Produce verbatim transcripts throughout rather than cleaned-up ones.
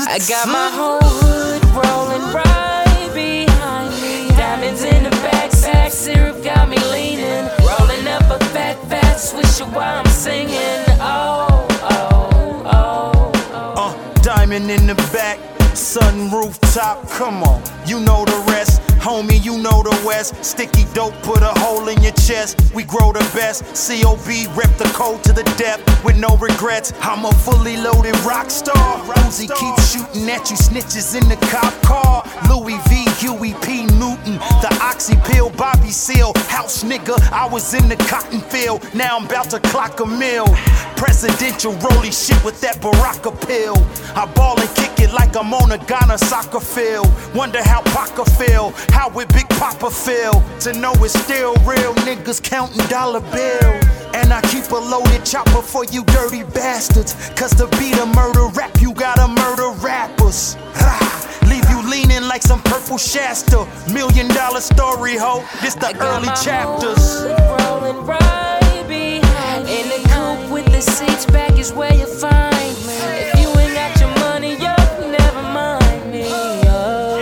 I got my whole hood rolling right behind me. Diamonds in the backpack, syrup got me leaning. Rolling up a fat, fat swisher while I'm singing. Oh, oh, oh, oh. Uh, diamond in the back, sun rooftop, come on, you know the rest. Homie, you know the West. Sticky dope, put a hole in your chest. We grow the best. C O B, rep the code to the depth with no regrets. I'm a fully loaded rock star. Uzi keeps shooting at you, snitches in the cop car. Louis V, Huey P. Newton, the Oxy pill, Bobby Seale. House nigga, I was in the cotton field. Now I'm about to clock a mill. Presidential rolly shit with that Baraka pill. I ball and kick it like I'm on a Ghana soccer field. Wonder how Paca feel, how would Big Papa feel to know it's still real niggas counting dollar bills. And I keep a loaded chopper for you dirty bastards. Cause to beat a murder rap, you gotta murder rappers. Rah, leave you leaning like some purple Shasta. Million dollar story, ho, this the early chapters. Rolling right behind in the coupe with the seats back is where you find me. If you ain't got your money up, never mind me. Oh.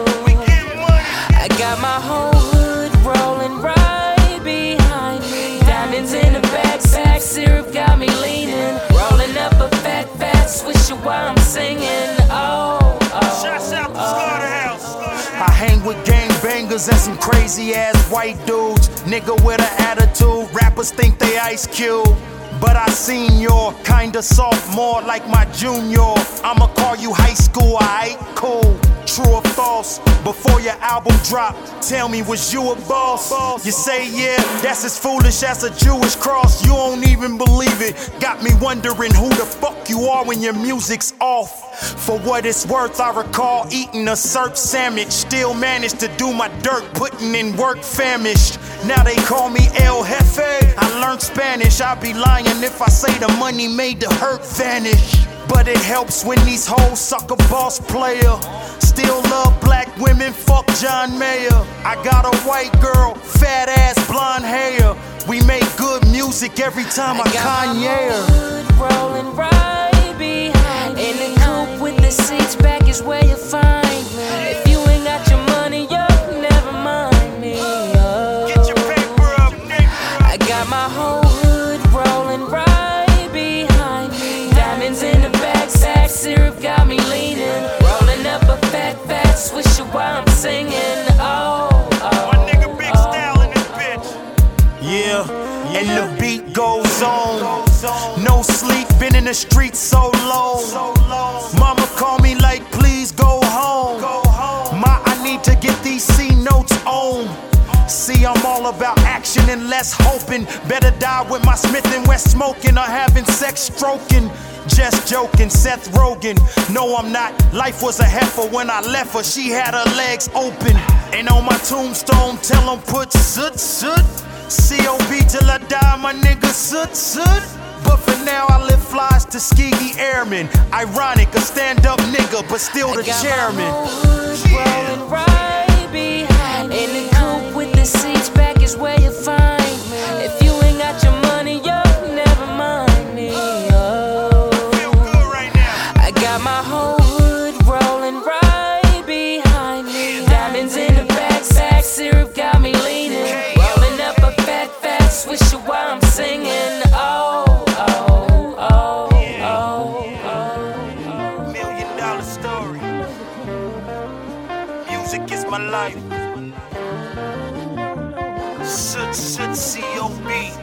I got my whole hood rolling right behind me. Diamonds in the backpack, syrup got me leaning. Rolling up a fat, fat swisher while I'm singing. Oh, oh, Shouts out to oh. Slaughterhouse. I hang with gang bangers and some crazy ass white dudes. Nigga with an attitude, rappers think they Ice Cube. But I seen your kinda sophomore like my junior. I'ma call you high school, alright? Cool. True or false? Before your album drop, tell me, was you a boss? You say yeah, that's as foolish as a Jewish cross. You don't even believe it. Got me wondering who the fuck you are when your music's off. For what it's worth, I recall eating a surf sandwich. Still managed to do my dirt, putting in work famished. Now they call me El Jefe. I learned Spanish, I'd be lying if I say the money made the hurt vanish. But it helps when these hoes suck a boss player. Still love black women, fuck John Mayer. I got a white girl, fat ass, blonde hair. We make good music every time I, I Kanye her. Rolling right behind in the coupe with the seats back is where you find me. If you ain't got your money up, never mind me. Oh. Get your paper up, nigga. I got my whole hood rolling right behind me. Diamonds in the backpack, syrup got me leaning. Rolling up a fat, fat swisher while I'm singing. Oh, oh. My nigga Big Style in this bitch. Yeah, and the beat goes on. No sleep, been in the streets so long. Mama call me like, please go home. Ma, I need to get these C notes on. See, I'm all about action and less hoping. Better die with my Smith and West smoking or having sex stroking. Just joking, Seth Rogen. No, I'm not. Life was a heifer when I left her. She had her legs open. And on my tombstone, tell them put soot, soot. C O B till I die, my nigga, soot, soot. But for now, I live flies to Tuskegee Airmen. Ironic, a stand-up nigga, but still the chairman. I got my whole hood rolling right behind in the coupe with the seats back is where you find me. If you ain't got your money up, never mind me. Oh. Feel good right now. I got my whole hood rolling right behind me. Diamonds in the backpack, syrup got me leaning. Rolling up a fat, fat swisher while I'm singing. Oh, oh, oh, oh, oh. Million dollar story. Music is my life. Soot, soot, C O B.